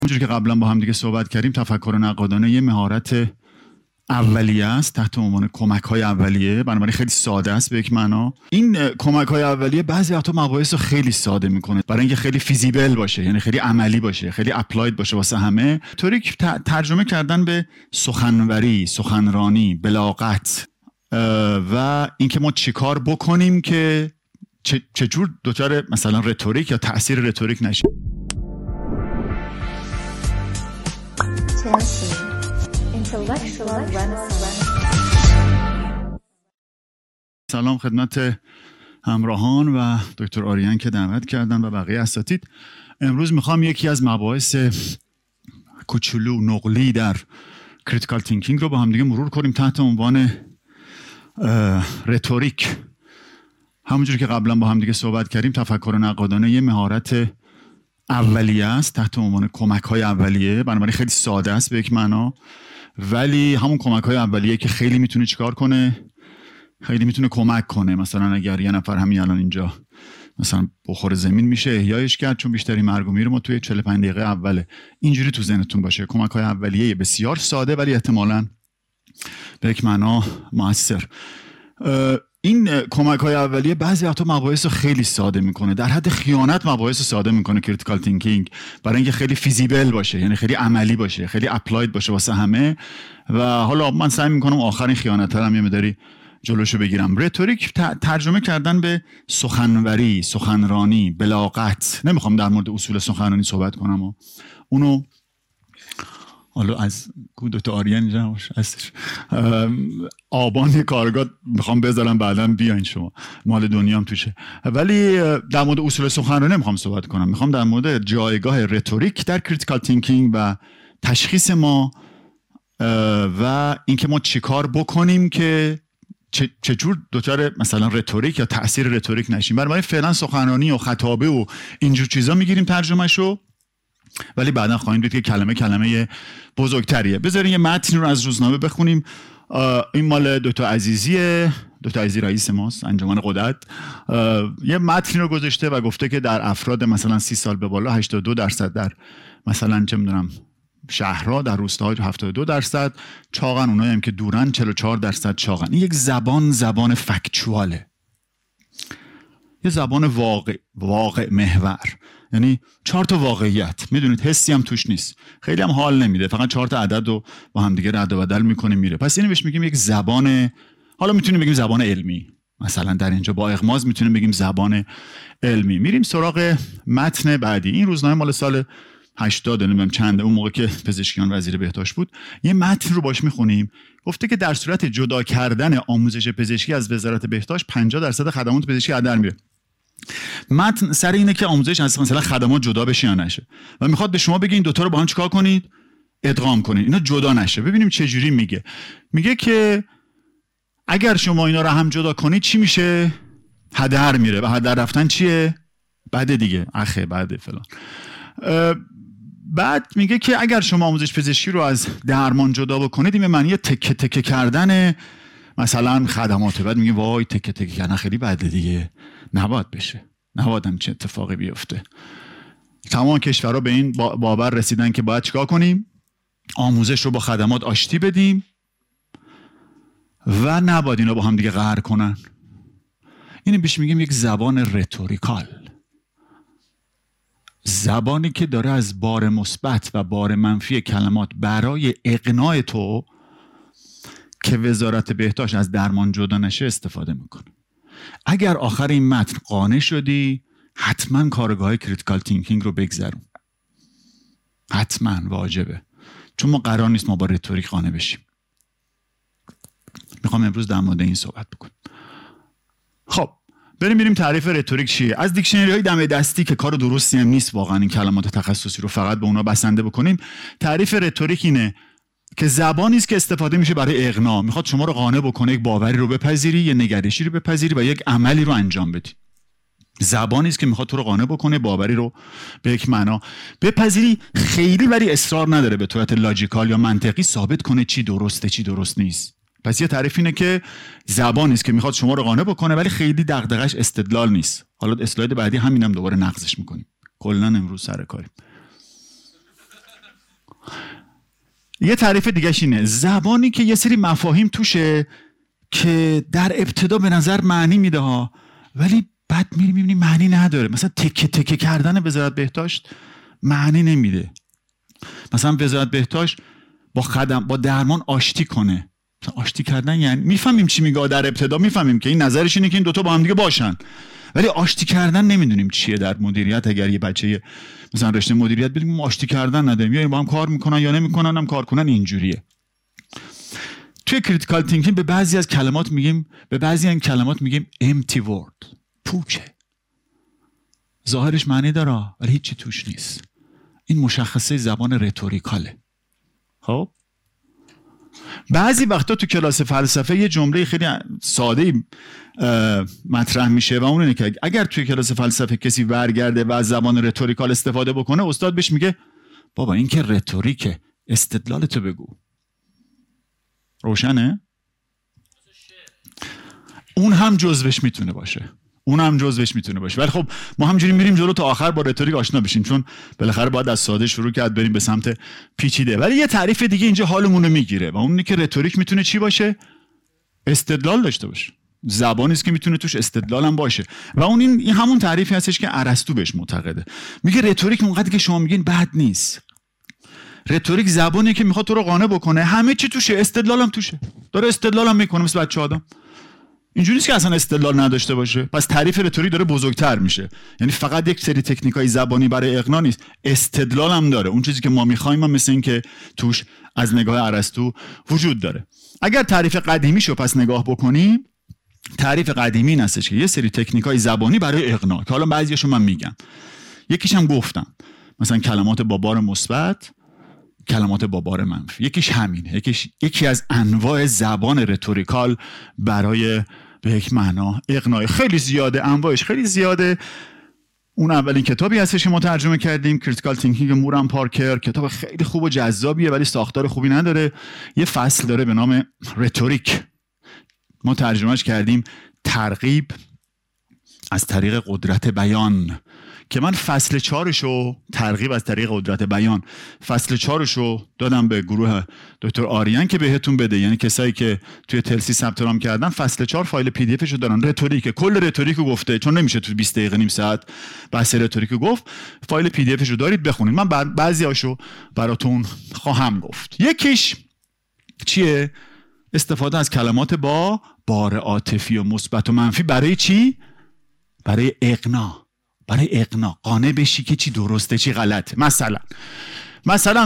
همونجوری که قبلا با هم دیگه صحبت کردیم، تفکر نقادانه یه مهارت اولیه است تحت عنوان کمک‌های اولیه، بنابراین خیلی ساده است به یک معنا. این کمک‌های اولیه بعضی وقتا مباحث رو خیلی ساده میکنه برای اینکه خیلی فیزیبل باشه، یعنی خیلی عملی باشه، خیلی اپلاید باشه واسه همه. توریک ترجمه کردن به سخنوری، سخنرانی، بلاغت و اینکه ما چیکار بکنیم که چجور دچار مثلا رتوریک یا تأثیر رتوریک نشیم. سلام خدمت همراهان و دکتر آریان که دعوت کردن و بقیه اساتید. امروز میخوام یکی از مباحث کوچولو نقلی در کریتیکال تینکینگ رو با هم دیگه مرور کنیم تحت عنوان رتوریک. همونجوری که قبلا با هم دیگه صحبت کردیم، تفکر نقادانه یه مهارت اولیه است تحت عنوان کمک‌های اولیه، بنابراین خیلی ساده است به یک معنا، ولی همون کمک‌های اولیه که خیلی میتونه چیکار کنه، خیلی میتونه کمک کنه. مثلا اگر یه نفر همین الان اینجا مثلا بخور زمین میشه احیایش کرد، چون بیشتری مرگ و میر ما توی 45 دقیقه اوله. اینجوری تو ذهنتون باشه، کمک‌های اولیه بسیار ساده ولی احتمالاً به یک معنا مؤثر. این کمک‌های اولیه بعضی وقتا مباحث رو خیلی ساده میکنه، در حد خیانت مباحث ساده میکنه کریتیکال تینکینگ، برای اینکه خیلی فیزیبل باشه، یعنی خیلی عملی باشه، خیلی اپلاید باشه واسه همه. و حالا من سعی میکنم آخرین خیانت هم یه مقداری جلوشو بگیرم. رتوریک ترجمه کردن به سخنوری، سخنرانی، بلاغت. نمیخوام در مورد اصول سخنرانی صحبت کنم و اونو حالا از دکتر آریان اینجا هستش، آبان کارگاه میخوام بذارم بعداً بیاین شما، مال دنیا هم توشه. ولی در مورد اصول سخنرانی نمیخوام صحبت کنم، میخوام در مورد جایگاه رتوریک در کریتیکال تینکینگ و تشخیص ما و اینکه ما چیکار بکنیم که چجور دچار مثلا رتوریک یا تأثیر رتوریک نشیم. برای فعلا سخنرانی و خطابه و اینجور چیزا میگیریم ترجمهشو، ولی بعدا خواهیم دید که کلمه بزرگتریه. بذارین یه متن رو از روزنامه بخونیم. این مال دکتر عزیزیه، دکتر عزیزی رئیس ماست، انجمن قدرت. یه متن رو گذاشته و گفته که در افراد مثلا 30 سال به بالا 82%، در مثلا چه میدونم شهرها، در روستاها 72%، چاقن اونایی هم که دورن 44% چاقن. این یک زبان فکچواله، یه زبان واقع محور، یعنی 4 تا واقعیت. میدونید حسی هم توش نیست، خیلی هم حال نمیده، فقط 4 تا عدد رو با هم دیگه رد و بدل میکنه میره. پس اینو بهش میگیم یک زبان، حالا میتونیم بگیم زبان علمی، مثلا در اینجا با اغماض میتونیم بگیم زبان علمی. میریم سراغ متن بعدی. این روزنامه مال سال 80 نمیدونم چنده، اون موقع که پزشکیان وزیر بهداشت بود. یه متن رو باش میخونیم. گفته که در صورت جدا کردن آموزش پزشکی از وزارت بهداشت 50% خدمات پزشکی هدر میره. متن سر اینه که آموزش از مثلا خدمات جدا بشه یا نشه و میخواد به شما بگه این دوتا رو با هم چیکار کنید، ادغام کنید، اینا جدا نشه. ببینیم چه جوری میگه. میگه که اگر شما اینا رو هم جدا کنید چی میشه؟ هدر میره. و هدر رفتن چیه؟ بده دیگه، اخه بده فلان. بعد میگه که اگر شما آموزش پزشکی رو از درمان جدا بکنید، این به معنی تکه تکه کردن مثلا خدماته. بعد میگه وای تکه تکه کردن خیلی بده دیگه، نباید بشه، نباید هم چه اتفاقی بیفته. تمام کشورها به این باور رسیدن که باید چیکار کنیم؟ آموزش رو با خدمات آشتی بدیم و نباید اینا با هم دیگه قهر کنن. اینو بهش میگیم یک زبان رتوریکال، زبانی که داره از بار مثبت و بار منفی کلمات برای اقناع تو که وزارت بهداشت از درمان جدا نشه استفاده میکنه. اگر آخر این متن قانع شدی، حتما کارگاه کریتیکال تینکینگ رو بگذرون، حتما واجبه، چون ما قرار نیست ما با رتوریک قانع بشیم. میخوام امروز در مورد این صحبت بکنم. خب بریم تعریف رتوریک چیه. از دیکشنری های دم دستی که کار درستی هم نیست واقعا این کلمات تخصصی رو فقط به اونا بسنده بکنیم. تعریف رتوریک اینه که زبانی است که استفاده میشه برای اقناع. میخواد شما رو قانع بکنه، یک باوری رو بپذیری، یک نگرشی رو بپذیری و یک عملی رو انجام بدی. زبانی است که میخواد تو رو قانع بکنه، باوری رو به یک معنا بپذیری، خیلی ولی اصرار نداره به صورت لاجیکال یا منطقی ثابت کنه چی درسته چی درست نیست. پس یه تعریف اینه که زبانی است که میخواد شما رو قانع بکنه ولی خیلی دغدغش استدلال نیست. حالا اسلاید بعدی همینم دوباره نقضش میکنیم. کلا امروز سر کاریم. یه تعریف دیگه‌ش اینه: زبانی که یه سری مفاهیم توشه که در ابتدا به نظر معنی میده ها، ولی بعد میبینی معنی نداره. مثلا تکه تکه کردن وزارت بهداشت معنی نمیده. مثلا وزارت بهداشت با درمان آشتی کنه. آشتی کردن یعنی میفهمیم چی میگه، در ابتدا میفهمیم که این نظرش اینه که این دوتا با هم دیگه باشن، ولی آشتی کردن نمیدونیم چیه. در مدیریت اگر یه بچه مثلا رشته مدیریت بگیم آشتی کردن نداریم، یا با هم کار میکنن یا نمیکنن، هم کار کنن، اینجوریه. توی کریتیکال تینکینگ به بعضی از کلمات میگیم empty word، پوچه، ظاهرش معنی داره ولی هیچی توش نیست. این مشخصه زبان رتوریکاله. خب بعضی وقتا تو کلاس فلسفه یه جمله خیلی ساده مطرح میشه و اون اینه که اگر توی کلاس فلسفه کسی برگرده و از زبان رتوریکال استفاده بکنه، استاد بهش میگه بابا این که رتوریکه، استدلالتو بگو. روشنه؟ اون هم جزوش میتونه باشه، ولی خب ما همجوری میریم جلو تا آخر با رتوریک آشنا بشیم، چون بالاخره باید از ساده شروع کرد بریم به سمت پیچیده. ولی یه تعریف دیگه اینجا حالمون رو میگیره و اون اینه که رتوریک میتونه چی باشه؟ استدلال داشته باشه. زبانی است که میتونه توش استدلال هم باشه و اون این همون تعریفی هستش که ارسطو بهش معتقده. میگه رتوریک اونقدر که شما میگین بد نیست. رتوریک زبانی که میخواد تو رو قانع بکنه، همه چی توشه، استدلال هم توشه، داره استدلال هم میکنه مثل بچه آدم. اینجوری نیست که اصلا استدلال نداشته باشه. پس تعریف رتوریک داره بزرگتر میشه، یعنی فقط یک سری تکنیکای زبانی برای اقناع نیست، استدلال هم داره. اون چیزی که ما میخوایم هم مثل این که توش از نگاه ارسطو وجود داره. اگر تعریف قدیمیشو پس نگاه بکنیم، تعریف قدیمی این هستش که یه سری تکنیکای زبانی برای اقناع، که حالا بعضیاشو من میگم، یکیش هم گفتم، مثلا کلمات با بار مثبت، کلمات با بار منفی، یکیش همینه. یکی از انواع زبان رتوریکال برای به یک معنا اقناع. خیلی زیاده، انواعش خیلی زیاده. اون اولین کتابی هستش که ما ترجمه کردیم، کریتیکال تینکینگ موران پارکر، کتاب خیلی خوب و جذابیه ولی ساختار خوبی نداره. یه فصل داره به نام رتوریک، ما ترجمهش کردیم ترغیب از طریق قدرت بیان، که من فصل 4شو ترغیب از طریق قدرت بیان، فصل 4شو دادم به گروه دکتر آریان که بهتون بده. یعنی کسایی که توی تلسی ثبت نام کردن فصل 4 فایل پی دی افشو دارن. رتوریک، کل رتوریکو گفته، چون نمیشه تو 20 دقیقه نیم ساعت بحث رتوریکو گفت. فایل پی دی افشو دارید بخونید، من بعضیاشو براتون خواهم گفت. یکیش چیه؟ استفاده از کلمات با بار عاطفی و مثبت و منفی. برای چی؟ برای اقناع. قانع بشی که چی درسته چی غلطه. مثلا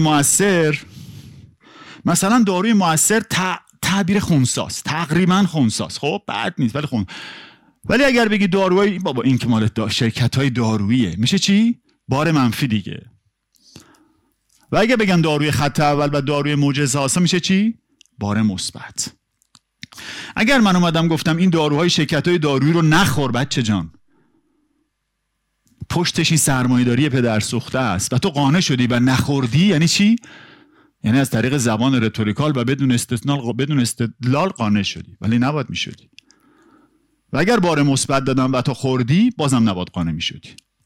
داروی مؤثر تعبیر خنثاست، تقریبا خنثاست. خب بد نیست ولی ولی اگر بگی داروی بابا این که مال شرکت‌های داروییه، میشه چی؟ بار منفی دیگه. و اگر بگم داروی خط اول و داروی معجزه آسا، میشه چی؟ بار مثبت. اگر من اومدم گفتم این داروهای شرکت‌های دارویی رو نخور بچه جان، پشتش این سرمایه‌داری پدرسوخته است و تو قانع شدی و نخوردی، یعنی چی؟ یعنی از طریق زبان رتوریکال و بدون استدلال قانع شدی، ولی نباید میشدی. و اگر بار مثبت دادم و تو خوردی، بازم نباید قانع میشدی.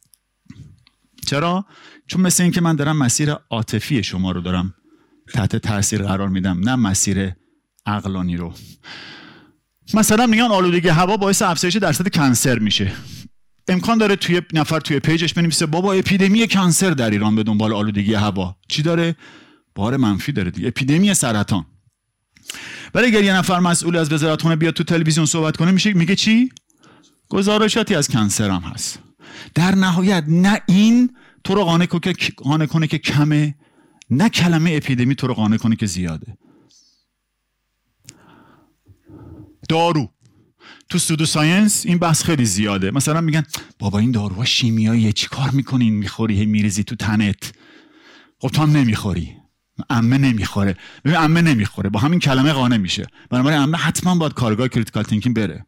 چرا؟ چون مثل این که من دارم مسیر عاطفی شما رو دارم تحت تاثیر قرار میدم، نه مسیر عقلانی رو. مثلا میگن آلودگی هوا باعث افزایش درصد کنسر میشه. امکان داره توی نفر توی پیجش بنویسه بابا اپیدمی کنسر در ایران به دنبال آلودگی هوا. چی داره؟ بار منفی داره دیگه، اپیدمی سرطان. ولی اگر یه نفر مسئول از وزارتخونه بیاد تو تلویزیون صحبت کنه، میگه چی؟ گزارشاتی از کنسر هم هست. در نهایت نه این تو رو قانع کنه که کمه، نه کلمه اپیدمی تو رو قانع کنه که زیاده. دارو تو سودو ساینس این بحث خیلی زیاده. مثلا میگن بابا این داروها شیمیاییه، چی کار میکنین میخوری میریزی تو تنت؟ خب تو هم نمیخوری، عمه نمیخوره. ببین عمه نمیخوره با همین کلمه قانع میشه، بنابراین عمه حتما باید کارگاه کریتیکال تینکینگ بره.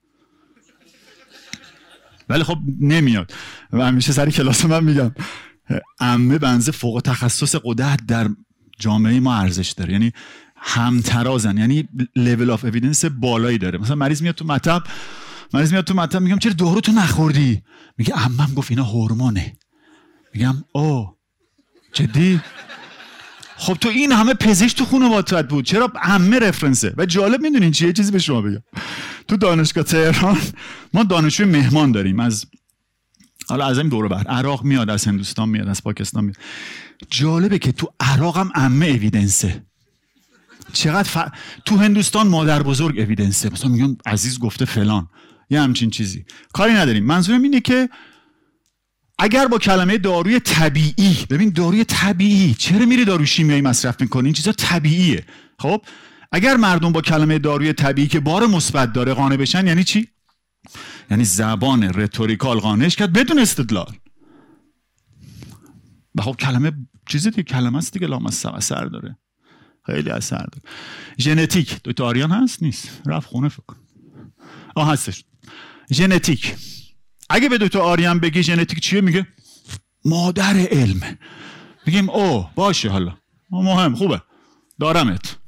ولی خب نمیاد و همیشه سر کلاس من میگم عمه بنزه فوق تخصص قدرت در جامعه ما ارزش داره، یعنی همترازن، یعنی لیول آف اوییدنس بالایی داره. مثلا مریض میاد تو مطب میگم چرا دارو تو نخوردی؟ میگه عمم گفت اینا هورمونه. میگم اوه جدی؟ خب تو این همه پزشک تو خانواده‌ات بود، چرا عمه رفرنسه؟ و جالب میدونین چیه؟ چیزی به شما بگم، تو دانشگاه تهران ما دانشجوی مهمان داریم، از حالا از این دور بر عراق میاد، از هندوستان میاد، از پاکستان میاد. جالبه که تو عراق هم عمه اویدنسه، چقدر تو هندوستان مادر بزرگ اویدنسه، مثلا میگن عزیز گفته فلان، یه همچین چیزی. کاری نداریم، منظورم اینه که اگر با کلمه داروی طبیعی، ببین داروی طبیعی، چرا میری دارو شیمیایی مصرف میکنی؟ این چیزا طبیعیه. خب اگر مردم با کلمه داروی طبیعی که بار مثبت داره قانع بشن، یعنی چی؟ یعنی زبان رتوریکال قانعش کرد بدون استدلال. و خب کلمه چیزی دیگه، کلمه است دیگه، لامصب اثر داره، خیلی اثر داره. ژنتیک دکتر آریان هست؟ نیست، رفت خونه فکر کنم. هستش. ژنتیک، اگه به دکتر آریان بگی ژنتیک چیه، میگه مادر علم. میگیم او باشه، حالا مهم، خوبه، دارمت.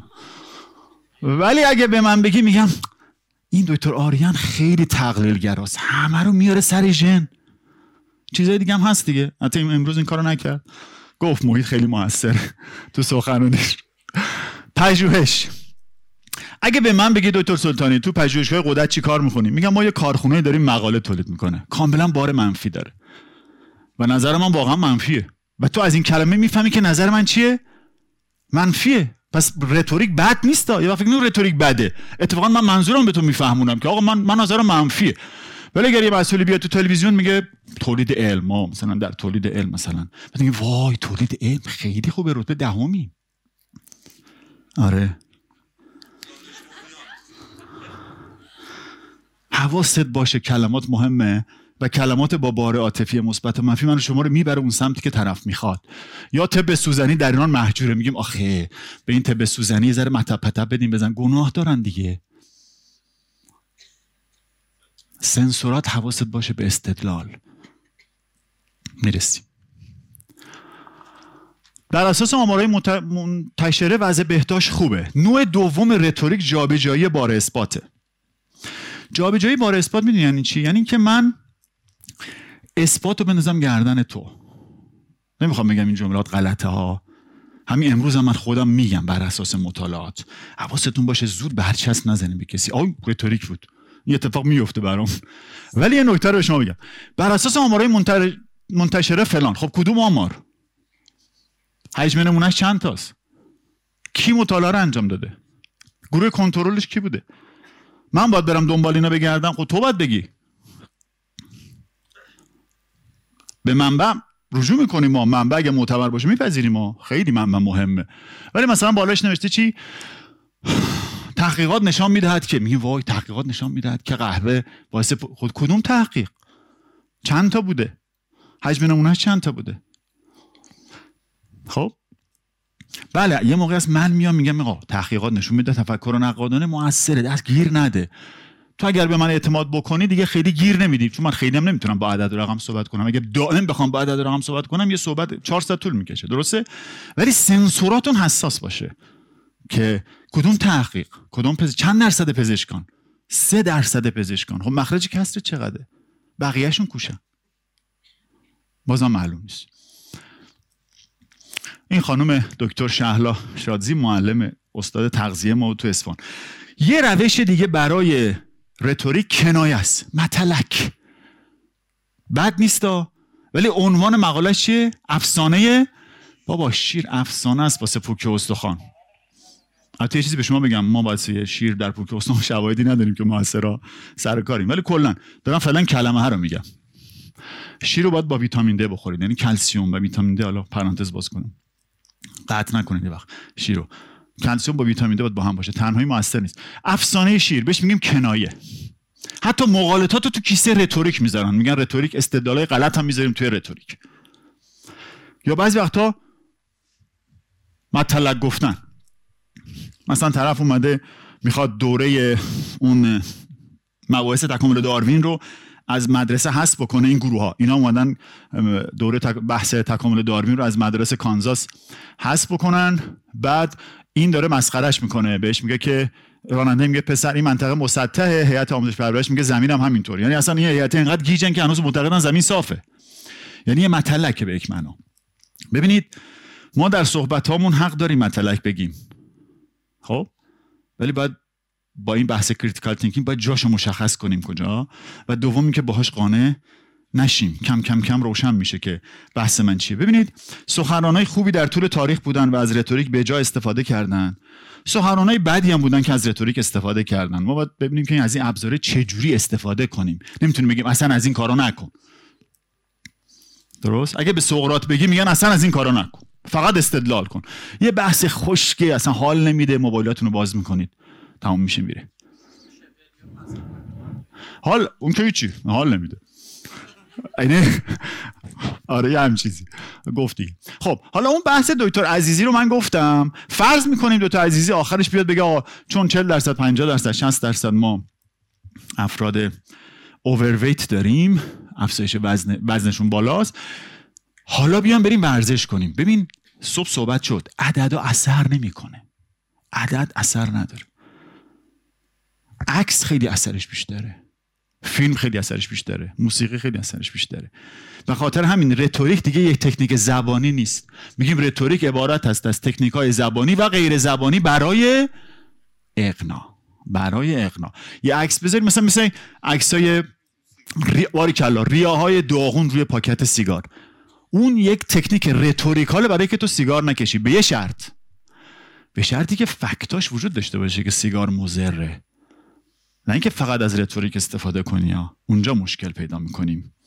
ولی اگه به من بگی، میگم این دکتر آریان خیلی تقلیلگراست، همه رو میاره سر ژن. چیزای دیگه هم هست دیگه، حتی امروز این کارو نکرد، گفت محیط خیلی موثر تو سخنرانیش. پژوهش، اگه به من بگی دکتر سلطانی تو پژوهشگاه قدرت چی کار میکنی، میگم ما یه کارخونه داریم مقاله تولید میکنه، کاملا بار منفی داره و نظر من واقعا منفیه و تو از این کلمه میفهمی که نظر من چیه؟ منفیه. پس رتوریک بد نیست. یه وقت فکر رتوریک بده، اتفاقا من منظورم به تو میفهمونم که آقا من نظرم منفیه. ولی اگر یه مسئولی بیاد تو تلویزیون میگه تولید علم، ما مثلا در تولید علم مثلا میگه وای تولید علم خیلی خوبه، رتبه دهمی. آره، حواست باشه، کلمات مهمه و کلمات با بار عاطفی مثبت و منفی من شما رو میبره اون سمتی که طرف میخواد. یا طب سوزنی در ایران محجوره، میگیم آخه به این طب سوزنی یه ذره مطب پطب بدیم بزن، گناه دارن دیگه. سنسورات، حواست باشه به استدلال. میرسیم. در اساس آمارهای منتشره وضع بهداشت خوبه. نوع دوم رتوریک جابجایی بار اثباته. جابجایی بار اثبات میدونی یعنی چی؟ یعنی که من اثبات رو بندازم گردن تو. نمیخوام بگم این جملات غلطه ها، همین امروز هم من خودم میگم بر اساس مطالعات. حواستون باشه زود برچسب نزنید به کسی. رتوریک بود، این اتفاق میفته برام. ولی یه نکته رو به شما بگم، بر اساس آمارهای منتشره فلان. خب کدوم آمار؟ حجم نمونهش چند تاست؟ کی مطالعه رو انجام داده؟ گروه کنترلش کی بوده؟ من باید برم دنبال اینا بگردم؟ خب تو باید بگی. به منبع رجوع میکنیم، ما منبع اگه معتبر باشه میپذیریم، ما خیلی منبع مهمه. ولی مثلا بالاش نوشته چی؟ تحقیقات نشان میدهد که، میگه وای تحقیقات نشان میدهد که قهوه باعث خود. کدوم تحقیق؟ چند تا بوده؟ حجم نمونهش چند تا بوده؟ خب بله، یه موقع از من میام میگم آقا تحقیقات نشون میده تفکر نقادانه موثره، دست گیر نده. تو اگر به من اعتماد بکنی دیگه خیلی گیر نمیدی، چون من خیلی هم نمیتونم با عدد و رقم صحبت کنم. اگه دائم بخوام با عدد و رقم صحبت کنم یه صحبت 4 ساعت طول میکشه، درسته؟ ولی سنسوراتون حساس باشه که کدوم تحقیق، کدوم چند درصد پزشکان، 3% پزشکان، خب مخرج کسر چقدره؟ بقیه‌شون کوشن، بازم معلوم نیست. این خانم دکتر شهلا شادزی، معلم استاد تغذیه ما تو اصفهان، یه روش دیگه برای رتوریک کنایه است، متلک. بد نیستا، ولی عنوان مقالش چیه؟ افسانه بابا شیر. افسانه است واسه پوک استخوان. البته یه چیزی به شما بگم، ما واسه شیر در پوک استخوان شواهدی نداریم که موثرا سر کاریم، ولی کلا دارم فعلا کلمه ها رو میگم. شیر رو باید با ویتامین د بخورید، یعنی کلسیم و ویتامین د. حالا پرانتز باز کنم، قطع نکنید یه وقت. شیر رو، کلسیم با ویتامین د باید با هم باشه، تنهایی موثر نیست. افسانه شیر بهش میگیم کنایه. حتی مقالطات رو تو کیسه رتوریک میذارن، میگن رتوریک، استدلالای غلط هم میذاریم توی رتوریک. یا بعضی وقتا مطلق گفتن، مثلا طرف اومده میخواد دوره اون مباحث تکامل داروین رو از مدرسه حذف بکنه. این گروه ها اینا اومدن دوره بحث تکامل داروین رو از مدرسه کانزاس حذف بکنن. بعد این داره مسخرهش میکنه، بهش میگه که راننده میگه پسر این منطقه مسطحه، هیئت آموزش پرورش میگه زمین هم همینطور. یعنی اصلا این هیئت اینقدر گیجن که هنوز معتقدن زمین صافه. یعنی یه مطلقه به یک معنا. ببینید ما در صحبتامون حق داریم مطلق بگیم، خب، ولی باید با این بحث کریتیکال تینکینگ باید جاشو مشخص کنیم کجا، و دومی که باهاش قانع نشیم. کم کم کم روشن میشه که بحث من چیه. ببینید سخنرانای خوبی در طول تاریخ بودن و از رتوریک به جا استفاده کردن، سخنرانای بدی هم بودن که از رتوریک استفاده کردن. ما باید ببینیم که از این ابزار چجوری استفاده کنیم. نمیتونیم بگیم اصلا از این کارا نکن. درست؟ اگه به سقراط بگی میگن اصلا از این کارا نکن، فقط استدلال کن. یه بحث خشکه اصلا حال نمیده، موبایلاتون رو باز میکنید تمام میشه میره. حال اون که چی حال نمیده. اینه آره یه هم چیزی گفتی. خب حالا اون بحث دکتر عزیزی رو من گفتم، فرض میکنیم دکتر عزیزی آخرش بیاد بگه آقا چون 40% 50% 60% ما افراد اوورویت داریم، افزایش وزنشون بالاست، حالا بیان بریم ورزش کنیم. ببین صبح صحبت شد، عدد اثر نمیکنه، عدد اثر نداره، عکس خیلی اثرش بیشتره، فیلم خیلی اثرش بیشتره، موسیقی خیلی اثرش بیشتره. به خاطر همین رتوریک دیگه یک تکنیک زبانی نیست. میگیم رتوریک عبارت است از تکنیک‌های زبانی و غیر زبانی برای اقناع. برای اقناع. یه عکس بذارید مثلا عکسای باریکلا ریاهای داغون روی پاکت سیگار. اون یک تکنیک رتوریکاله برای که تو سیگار نکشی، به یه شرط. به شرطی که فکتاش وجود داشته باشه که سیگار مضره. نه اینکه فقط از رتوریک استفاده کنی، اونجا مشکل پیدا میکنیم.